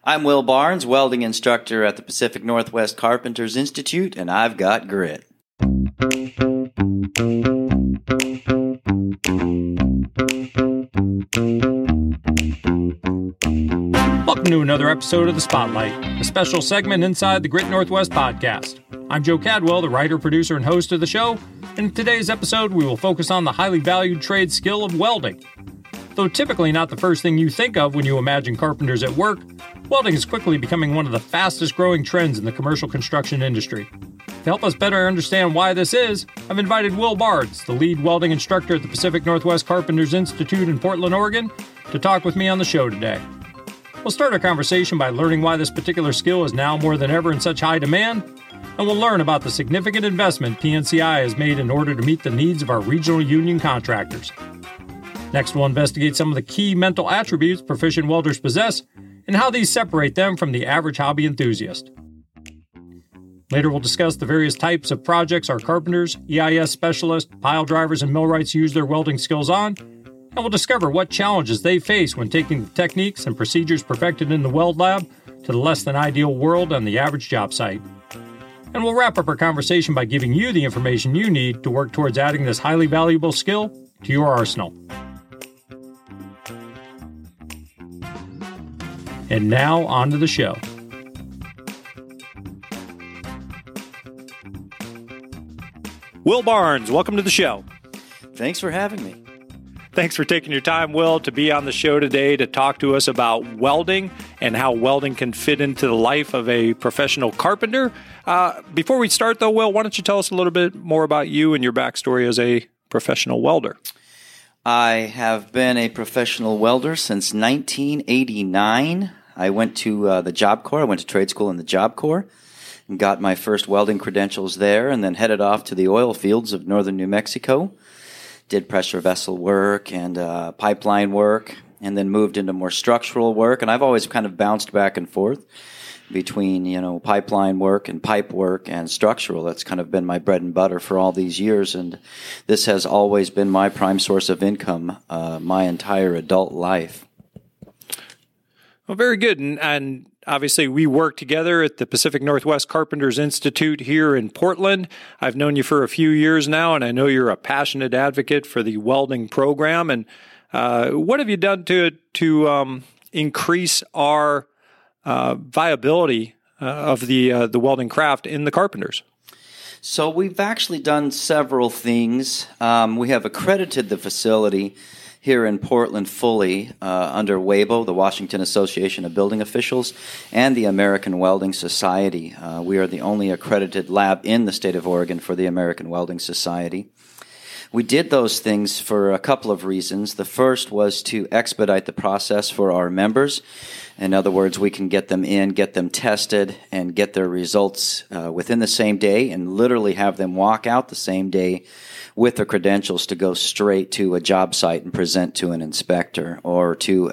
I'm Will Barnes, welding instructor at the Pacific Northwest Carpenters Institute, and I've got grit. Welcome to another episode of The Spotlight, a special segment inside the Grit Northwest podcast. I'm Joe Cadwell, the writer, producer, and host of the show, and in today's episode we will focus on the highly valued trade skill of welding. Though typically not the first thing you think of when you imagine carpenters at work, welding is quickly becoming one of the fastest growing trends in the commercial construction industry. To help us better understand why this is, I've invited Will Barnes, the lead welding instructor at the Pacific Northwest Carpenters Institute in Portland, Oregon, to talk with me on the show today. We'll start our conversation by learning why this particular skill is now more than ever in such high demand, and we'll learn about the significant investment PNCI has made in order to meet the needs of our regional union contractors. Next, we'll investigate some of the key mental attributes proficient welders possess and how these separate them from the average hobby enthusiast. Later, we'll discuss the various types of projects our carpenters, EIS specialists, pile drivers, and millwrights use their welding skills on, and we'll discover what challenges they face when taking the techniques and procedures perfected in the weld lab to the less than ideal world on the average job site. And we'll wrap up our conversation by giving you the information you need to work towards adding this highly valuable skill to your arsenal. And now, on to the show. Will Barnes, welcome to the show. Thanks for having me. Thanks for taking your time, Will, to be on the show today to talk to us about welding and how welding can fit into the life of a professional carpenter. Before we start, though, Will, why don't you tell us a little bit more about you and your backstory as a professional welder? I have been a professional welder since 1989. I went to the Job Corps. I went to trade school in the Job Corps and got my first welding credentials there, and then headed off to the oil fields of northern New Mexico. Did pressure vessel work and pipeline work, and then moved into more structural work. And I've always kind of bounced back and forth between, pipeline work and pipe work and structural. That's kind of been my bread and butter for all these years, and this has always been my prime source of income my entire adult life. Well, very good. And obviously, we work together at the Pacific Northwest Carpenters Institute here in Portland. I've known you for a few years now, and I know you're a passionate advocate for the welding program. And what have you done to increase our viability of the welding craft in the carpenters? So we've actually done several things. We have accredited the facility here in Portland fully under WABO, the Washington Association of Building Officials, and the American Welding Society. We are the only accredited lab in the state of Oregon for the American Welding Society. We did those things for a couple of reasons. The first was to expedite the process for our members. In other words, we can get them in, get them tested, and get their results within the same day, and literally have them walk out the same day with their credentials to go straight to a job site and present to an inspector or to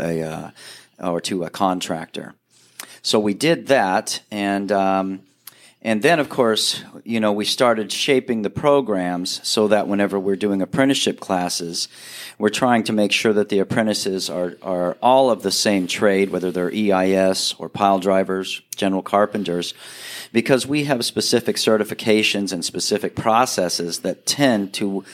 a contractor. So we did that, and then, of course, we started shaping the programs so that whenever we're doing apprenticeship classes, we're trying to make sure that the apprentices are all of the same trade, whether they're EIS or pile drivers, general carpenters, because we have specific certifications and specific processes that tend to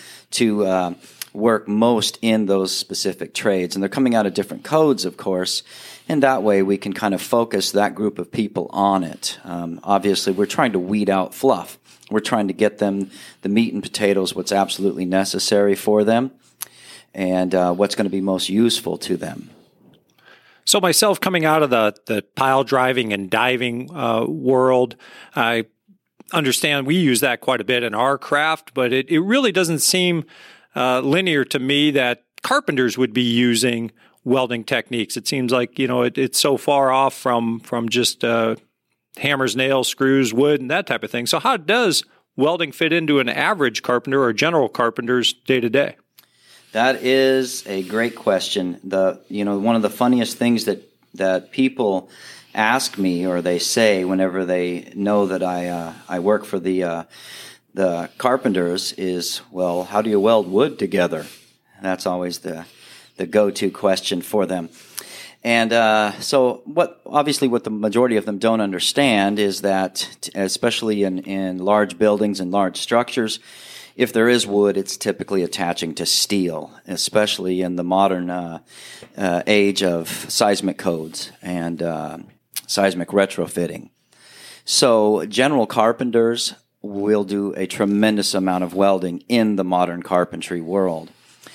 work most in those specific trades. And they're coming out of different codes, of course, and that way we can kind of focus that group of people on it. Obviously, we're trying to weed out fluff. We're trying to get them the meat and potatoes, what's absolutely necessary for them, and what's going to be most useful to them. So myself, coming out of the pile driving and diving world, I understand we use that quite a bit in our craft, but it really doesn't seem linear to me that carpenters would be using welding techniques. It seems like, it's so far off from just hammers, nails, screws, wood, and that type of thing. So how does welding fit into an average carpenter or general carpenter's day-to-day? That is a great question. One of the funniest things that people ask me or they say whenever they know that I work for the carpenters is, well, how do you weld wood together? That's always the go-to question for them. And so what the majority of them don't understand is that, especially in large buildings and large structures, if there is wood, it's typically attaching to steel, especially in the modern age of seismic codes and seismic retrofitting. So general carpenters will do a tremendous amount of welding in the modern carpentry world.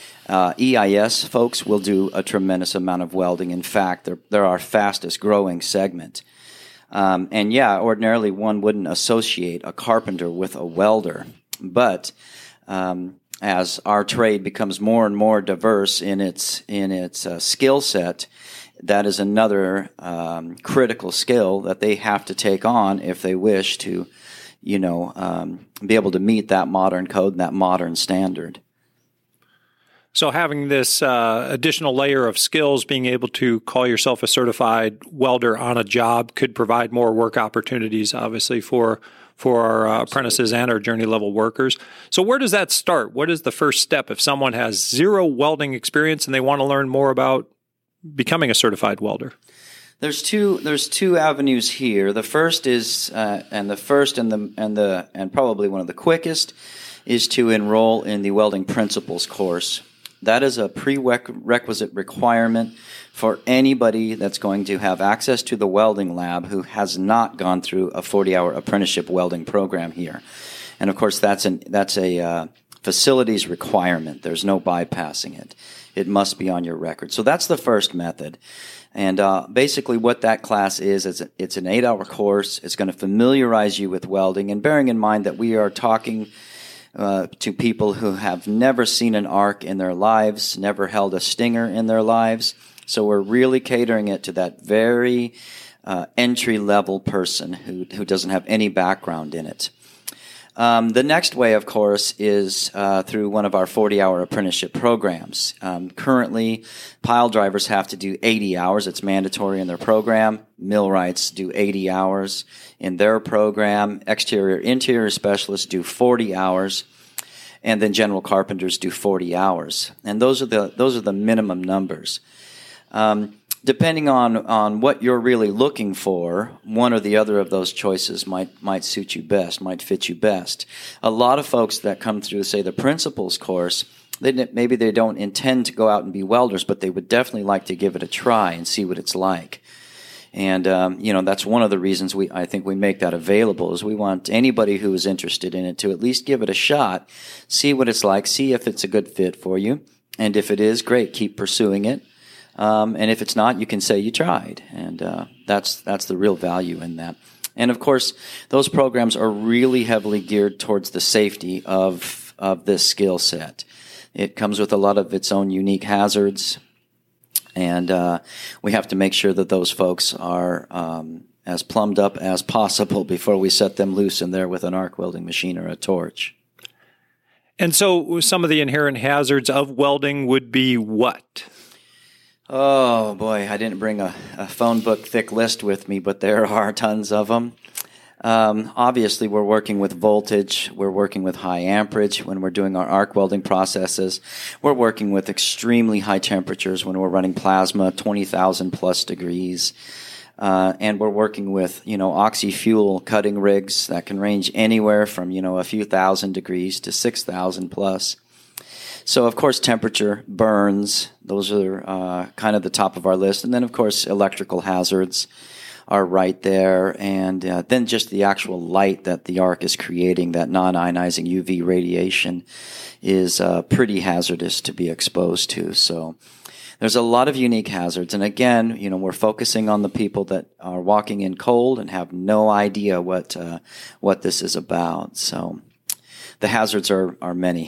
EIS folks will do a tremendous amount of welding. In fact, they're our fastest growing segment. Ordinarily one wouldn't associate a carpenter with a welder. But as our trade becomes more and more diverse in its skill set, that is another critical skill that they have to take on if they wish to, be able to meet that modern code and that modern standard. So having this additional layer of skills, being able to call yourself a certified welder on a job could provide more work opportunities, obviously, for our apprentices and our journey level workers. So where does that start? What is the first step if someone has zero welding experience and they want to learn more about becoming a certified welder? There's two avenues here. The first is and probably one of the quickest is to enroll in the welding principles course. That is a prerequisite requirement for anybody that's going to have access to the welding lab who has not gone through a 40-hour apprenticeship welding program here. And of course, that's a facilities requirement. There's no bypassing it. It must be on your record. So that's the first method. And basically what that class is it's an 8-hour course. It's going to familiarize you with welding. And bearing in mind that we are talking to people who have never seen an arc in their lives, never held a stinger in their lives. So we're really catering it to that very entry-level person who doesn't have any background in it. The next way, of course, is through one of our 40-hour apprenticeship programs. Currently, pile drivers have to do 80 hours. It's mandatory in their program. Millwrights do 80 hours in their program. Interior specialists do 40 hours. And then general carpenters do 40 hours. And those are the minimum numbers. Depending on what you're really looking for, one or the other of those choices might suit you best, might fit you best. A lot of folks that come through, say, the principles course, maybe they don't intend to go out and be welders, but they would definitely like to give it a try and see what it's like. And that's one of the reasons I think we make that available, is we want anybody who is interested in it to at least give it a shot, see what it's like, see if it's a good fit for you, and if it is, great, keep pursuing it. And if it's not, you can say you tried, and that's the real value in that. And of course, those programs are really heavily geared towards the safety of this skill set. It comes with a lot of its own unique hazards, and we have to make sure that those folks are as plumbed up as possible before we set them loose in there with an arc welding machine or a torch. And so some of the inherent hazards of welding would be what? Oh, boy, I didn't bring a phone book thick list with me, but there are tons of them. Obviously, we're working with voltage. We're working with high amperage when we're doing our arc welding processes. We're working with extremely high temperatures when we're running plasma, 20,000 plus degrees. And we're working with, oxy-fuel cutting rigs that can range anywhere from, a few thousand degrees to 6,000 plus. So, of course, temperature, burns, those are kind of the top of our list. And then, of course, electrical hazards are right there. And then just the actual light that the arc is creating, that non-ionizing UV radiation, is pretty hazardous to be exposed to. So there's a lot of unique hazards. And again, we're focusing on the people that are walking in cold and have no idea what this is about. So the hazards are many.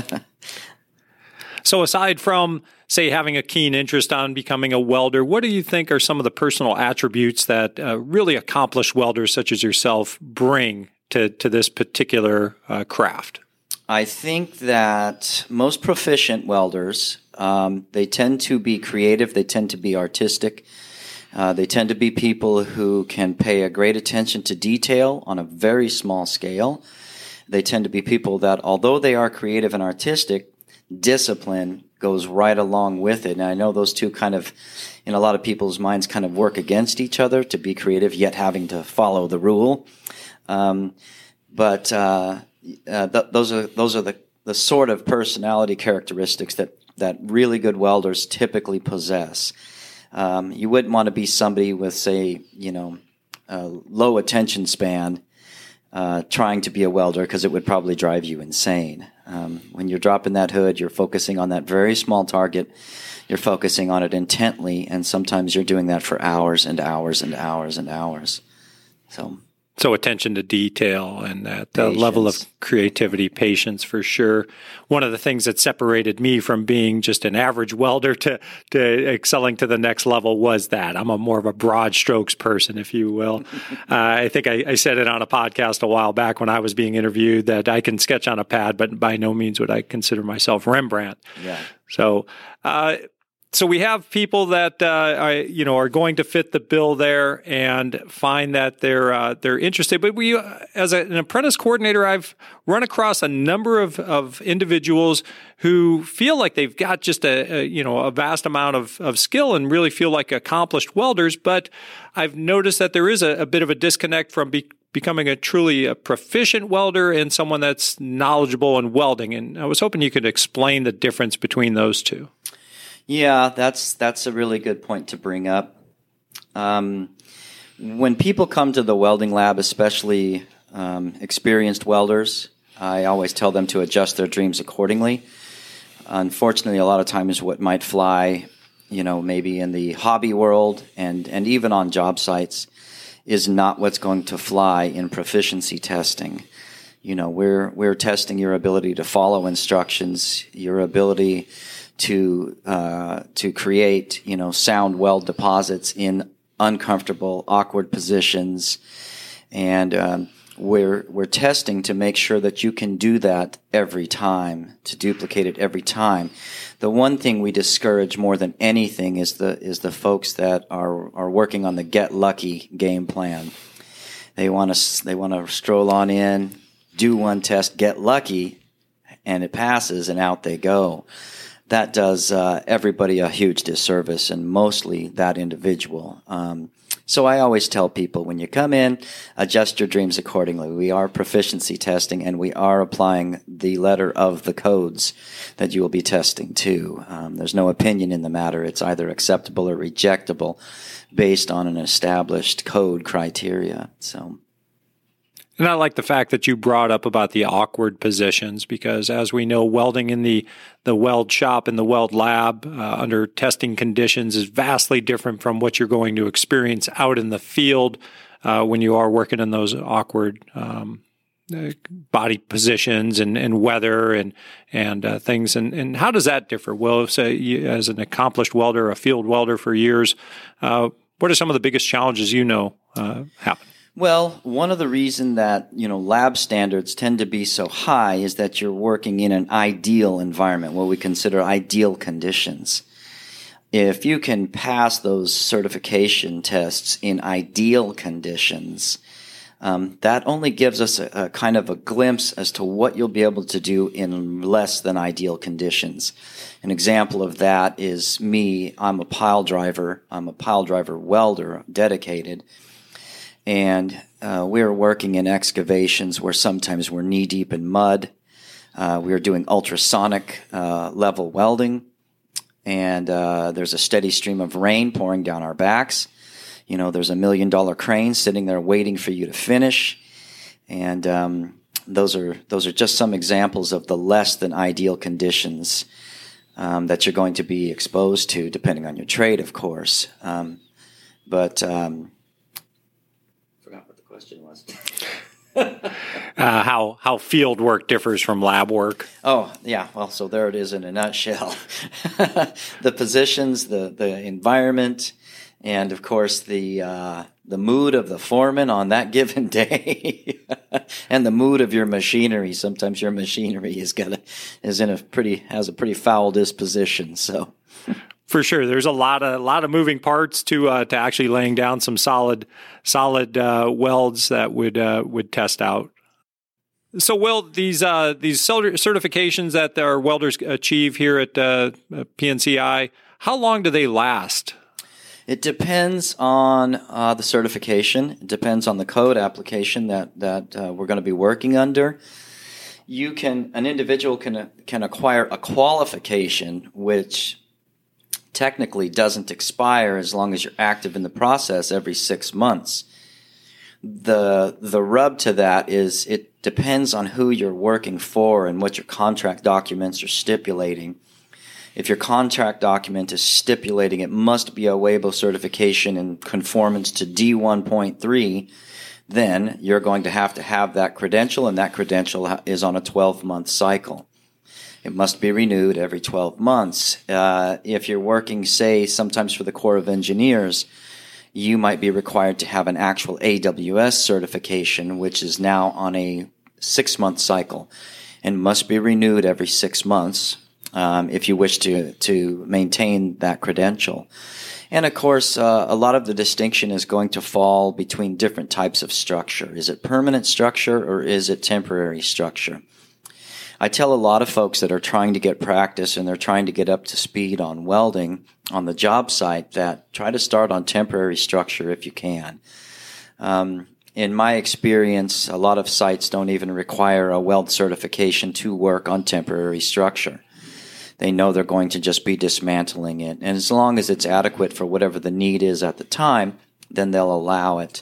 So aside from, say, having a keen interest on becoming a welder, what do you think are some of the personal attributes that really accomplished welders such as yourself bring to this particular craft? I think that most proficient welders, they tend to be creative, they tend to be artistic, they tend to be people who can pay a great attention to detail on a very small scale. They tend to be people that, although they are creative and artistic, discipline goes right along with it. And I know those two kind of, in a lot of people's minds, kind of work against each other to be creative, yet having to follow the rule. But those are the sort of personality characteristics that really good welders typically possess. You wouldn't want to be somebody with, say, a low attention span trying to be a welder, because it would probably drive you insane. When you're dropping that hood, you're focusing on that very small target. You're focusing on it intently, and sometimes you're doing that for hours and hours and hours and hours. So attention to detail and that level of creativity, patience for sure. One of the things that separated me from being just an average welder to excelling to the next level was that I'm more of a broad strokes person, if you will. I think I said it on a podcast a while back when I was being interviewed that I can sketch on a pad, but by no means would I consider myself Rembrandt. Yeah. So we have people that are going to fit the bill there and find that they're interested. But we, as an apprentice coordinator, I've run across a number of individuals who feel like they've got just a vast amount of skill and really feel like accomplished welders. But I've noticed that there is a bit of a disconnect from becoming a truly proficient welder and someone that's knowledgeable in welding. And I was hoping you could explain the difference between those two. Yeah, that's a really good point to bring up. When people come to the welding lab, especially experienced welders, I always tell them to adjust their dreams accordingly. Unfortunately, a lot of times what might fly, maybe in the hobby world and even on job sites, is not what's going to fly in proficiency testing. We're testing your ability to follow instructions, your ability to create, sound weld deposits in uncomfortable, awkward positions, and we're testing to make sure that you can do that every time, to duplicate it every time. The one thing we discourage more than anything is the folks that are working on the get lucky game plan. They want to stroll on in, do one test, get lucky, and it passes, and out they go. That does everybody a huge disservice, and mostly that individual. So I always tell people, when you come in, adjust your dreams accordingly. We are proficiency testing, and we are applying the letter of the codes that you will be testing to. There's no opinion in the matter. It's either acceptable or rejectable based on an established code criteria. And I like the fact that you brought up about the awkward positions, because as we know, welding in the weld shop, in the weld lab, under testing conditions is vastly different from what you're going to experience out in the field when you are working in those awkward body positions and weather and things. And how does that differ? Well, say as an accomplished welder, a field welder for years, what are some of the biggest challenges happen? Well, one of the reasons that, lab standards tend to be so high is that you're working in an ideal environment, what we consider ideal conditions. If you can pass those certification tests in ideal conditions, that only gives us a kind of a glimpse as to what you'll be able to do in less than ideal conditions. An example of that is me. I'm a pile driver. I'm a pile driver welder, dedicated. And we're working in excavations where sometimes we're knee-deep in mud. We're doing ultrasonic level welding. And there's a steady stream of rain pouring down our backs. There's $1 million crane sitting there waiting for you to finish. And those are just some examples of the less than ideal conditions that you're going to be exposed to, depending on your trade, of course. Question was how field work differs from lab work. Oh, yeah. Well, so there it is in a nutshell. The positions, the environment, and of course the mood of the foreman on that given day, and the mood of your machinery. Sometimes your machinery has a pretty foul disposition. So. For sure, there's a lot of moving parts to actually laying down some solid welds that would test out. So, Will, these certifications that our welders achieve here at PNCI, how long do they last? It depends on the certification. It depends on the code application that we're going to be working under. An individual can acquire a qualification which technically doesn't expire as long as you're active in the process every 6 months. The rub to that is it depends on who you're working for and what your contract documents are stipulating. If your contract document is stipulating it must be a Weibo certification in conformance to D1.3, then you're going to have that credential, and that credential is on a 12-month cycle. It must be renewed every 12 months. If you're working, say, sometimes for the Corps of Engineers, you might be required to have an actual AWS certification, which is now on a 6-month cycle and must be renewed every 6 months. If you wish to maintain that credential. And of course, a lot of the distinction is going to fall between different types of structure. Is it permanent structure or is it temporary structure? I tell a lot of folks that are trying to get practice and they're trying to get up to speed on welding on the job site that try to start on temporary structure if you can. In my experience, a lot of sites don't even require a weld certification to work on temporary structure. They know they're going to just be dismantling it. And as long as it's adequate for whatever the need is at the time, then they'll allow it.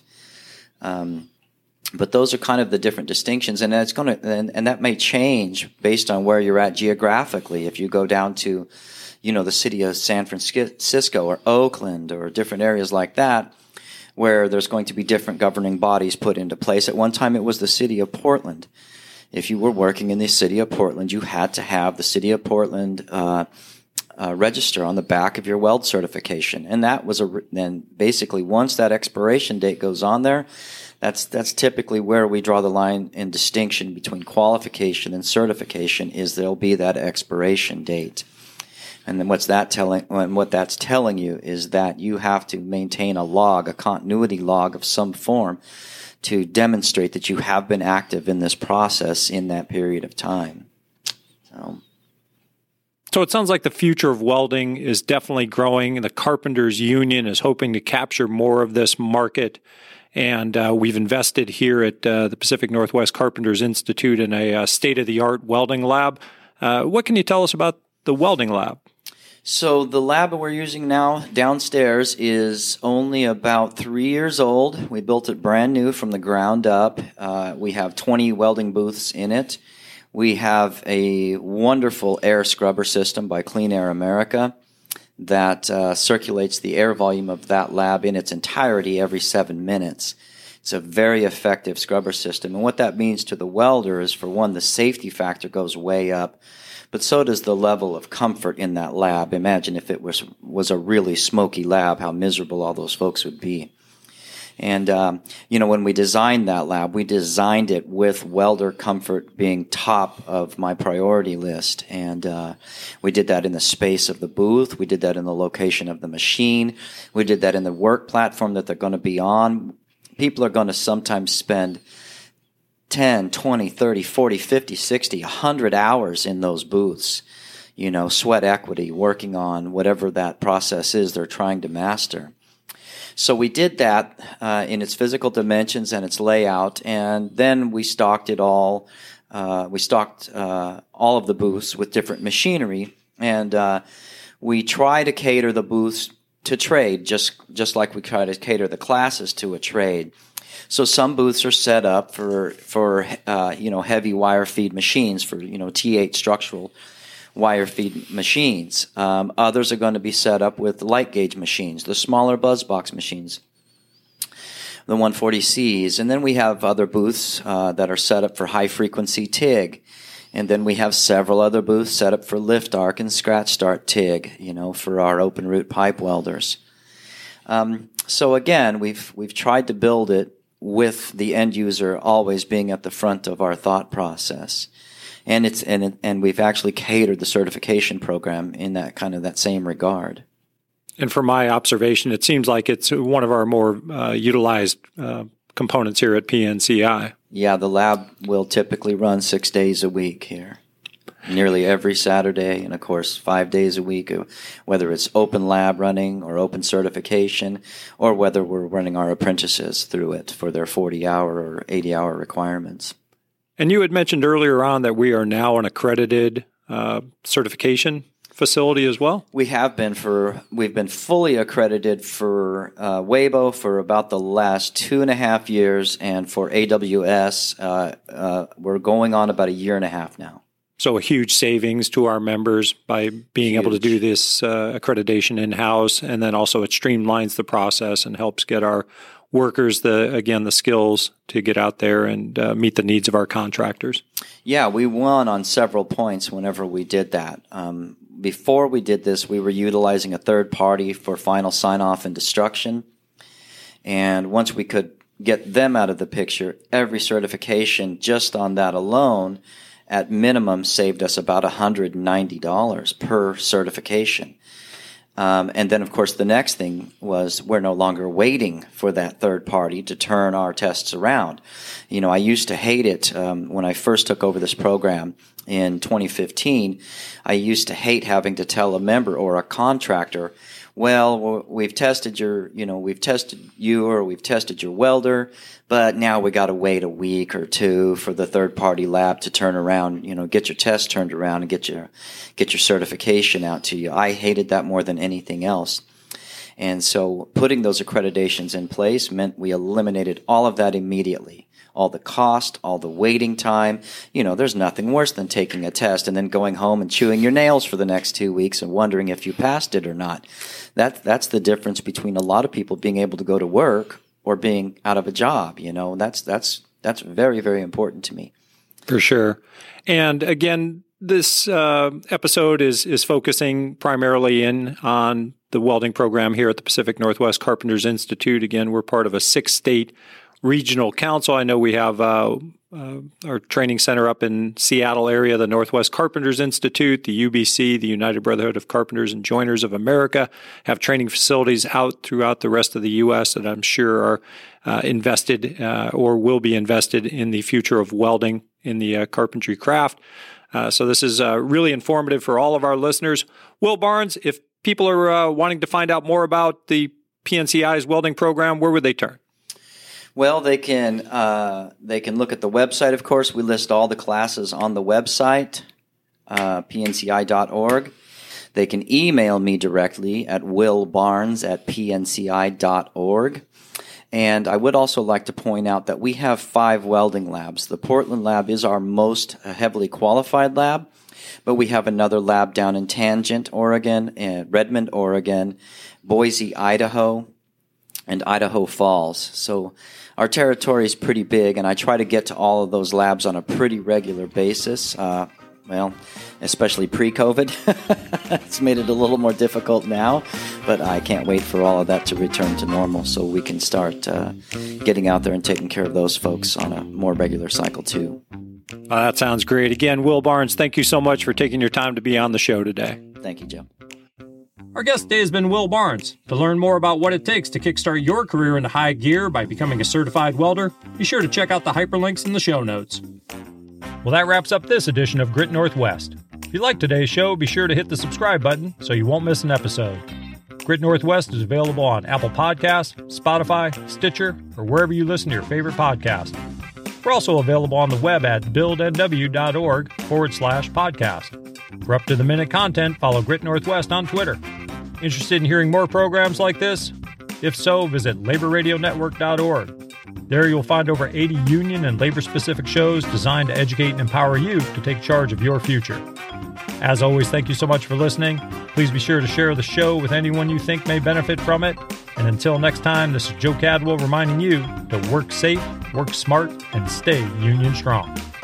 But those are kind of the different distinctions, and and that may change based on where you're at geographically. If you go down to, the city of San Francisco or Oakland or different areas like that, where there's going to be different governing bodies put into place. At one time, it was the city of Portland. If you were working in the city of Portland, you had to have the city of Portland register on the back of your weld certification, and that was then basically once that expiration date goes on there, that's typically where we draw the line in distinction between qualification and certification. Is there'll be that expiration date, and then what that's telling you is that you have to maintain a continuity log of some form, to demonstrate that you have been active in this process in that period of time. So it sounds like the future of welding is definitely growing. The Carpenters Union is hoping to capture more of this market. And we've invested here at the Pacific Northwest Carpenters Institute in a state-of-the-art welding lab. What can you tell us about the welding lab? So the lab that we're using now downstairs is only about 3 years old. We built it brand new from the ground up. We have 20 welding booths in it. We have a wonderful air scrubber system by Clean Air America that circulates the air volume of that lab in its entirety every 7 minutes. It's a very effective scrubber system. And what that means to the welder is, for one, the safety factor goes way up. But so does the level of comfort in that lab. Imagine if it was a really smoky lab, how miserable all those folks would be. And, when we designed that lab, we designed it with welder comfort being top of my priority list. And we did that in the space of the booth. We did that in the location of the machine. We did that in the work platform that they're going to be on. People are going to sometimes spend 10, 20, 30, 40, 50, 60, 100 hours in those booths, sweat equity, working on whatever that process is they're trying to master. So we did that in its physical dimensions and its layout, and then we stocked it all. We stocked all of the booths with different machinery, and we try to cater the booths to trade, just like we try to cater the classes to a trade. So some booths are set up for heavy wire feed machines, for T8 structural wire feed machines. Others are going to be set up with light gauge machines, the smaller buzzbox machines, the 140Cs. And then we have other booths that are set up for high frequency TIG. And then we have several other booths set up for lift arc and scratch start TIG, for our open root pipe welders. So again, we've tried to build it with the end user always being at the front of our thought process. And we've actually catered the certification program in that same regard. And from my observation, it seems like it's one of our more utilized components here at PNCI. Yeah, the lab will typically run 6 days a week here, nearly every Saturday, and of course 5 days a week, whether it's open lab running or open certification, or whether we're running our apprentices through it for their 40-hour or 80-hour requirements. And you had mentioned earlier on that we are now an accredited certification facility as well? We've been fully accredited for WABO for about the last 2.5 years, and for AWS, we're going on about 1.5 years now. So a huge savings to our members by being able to do this accreditation in-house, and then also it streamlines the process and helps get our workers the skills to get out there and meet the needs of our contractors. Yeah, we won on several points whenever we did that. Before we did this, we were utilizing a third party for final sign-off and destruction. And once we could get them out of the picture, every certification just on that alone, at minimum, saved us about $190 per certification. And then, of course, the next thing was we're no longer waiting for that third party to turn our tests around. You know, I used to hate it when I first took over this program in 2015. I used to hate having to tell a member or a contractor, well, we've tested you or we've tested your welder, but now we got to wait a week or two for the third party lab to turn around, get your test turned around and get your certification out to you. I hated that more than anything else. And so putting those accreditations in place meant we eliminated all of that immediately. All the cost, all the waiting time. There's nothing worse than taking a test and then going home and chewing your nails for the next 2 weeks and wondering if you passed it or not. That's the difference between a lot of people being able to go to work or being out of a job. That's very, very important to me. For sure. And again, this episode is focusing primarily on the welding program here at the Pacific Northwest Carpenters Institute. Again, we're part of a 6-state regional council. I know we have our training center up in Seattle area, the Northwest Carpenters Institute, the UBC, the United Brotherhood of Carpenters and Joiners of America, have training facilities out throughout the rest of the U.S. that I'm sure are invested or will be invested in the future of welding in the carpentry craft. So this is really informative for all of our listeners. Will Barnes, if people are wanting to find out more about the PNCI's welding program, where would they turn? Well, they can look at the website, of course. We list all the classes on the website, pnci.org. They can email me directly at willbarnes@pnci.org. And I would also like to point out that we have 5 welding labs. The Portland lab is our most heavily qualified lab, but we have another lab down in Tangent, Oregon, and Redmond, Oregon, Boise, Idaho, and Idaho Falls. So our territory is pretty big, and I try to get to all of those labs on a pretty regular basis. Especially pre-COVID. It's made it a little more difficult now, but I can't wait for all of that to return to normal so we can start getting out there and taking care of those folks on a more regular cycle too. That sounds great. Again, Will Barnes, thank you so much for taking your time to be on the show today. Thank you, Joe. Our guest today has been Will Barnes. To learn more about what it takes to kickstart your career into high gear by becoming a certified welder, be sure to check out the hyperlinks in the show notes. Well, that wraps up this edition of Grit Northwest. If you liked today's show, be sure to hit the subscribe button so you won't miss an episode. Grit Northwest is available on Apple Podcasts, Spotify, Stitcher, or wherever you listen to your favorite podcast. We're also available on the web at buildnw.org/podcast. For up-to-the-minute content, follow Grit Northwest on Twitter. Interested in hearing more programs like this? If so, visit laborradionetwork.org. There you'll find over 80 union and labor-specific shows designed to educate and empower you to take charge of your future. As always, thank you so much for listening. Please be sure to share the show with anyone you think may benefit from it. And until next time, this is Joe Cadwell reminding you to work safe, work smart, and stay union strong.